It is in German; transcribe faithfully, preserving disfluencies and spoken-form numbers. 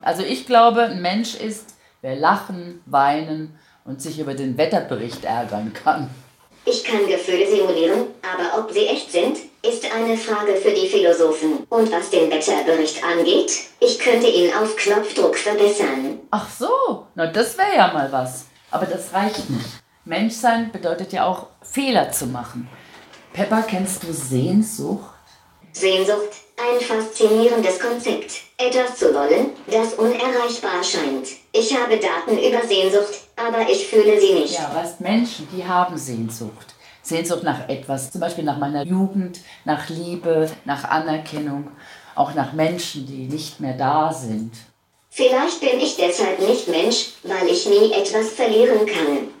Also ich glaube, ein Mensch ist, wer lachen, weinen und sich über den Wetterbericht ärgern kann. Ich kann Gefühle simulieren, aber ob sie echt sind, ist eine Frage für die Philosophen. Und was den Wetterbericht angeht, ich könnte ihn auf Knopfdruck verbessern. Ach so, na das wäre ja mal was. Aber das reicht nicht. Menschsein bedeutet ja auch, Fehler zu machen. Peppa, kennst du Sehnsucht? Sehnsucht, ein faszinierendes Konzept. Etwas zu wollen, das unerreichbar scheint. Ich habe Daten über Sehnsucht, aber ich fühle sie nicht. Ja, weißt, Menschen, die haben Sehnsucht. Sehnsucht nach etwas, zum Beispiel nach meiner Jugend, nach Liebe, nach Anerkennung, auch nach Menschen, die nicht mehr da sind. Vielleicht bin ich deshalb nicht Mensch, weil ich nie etwas verlieren kann.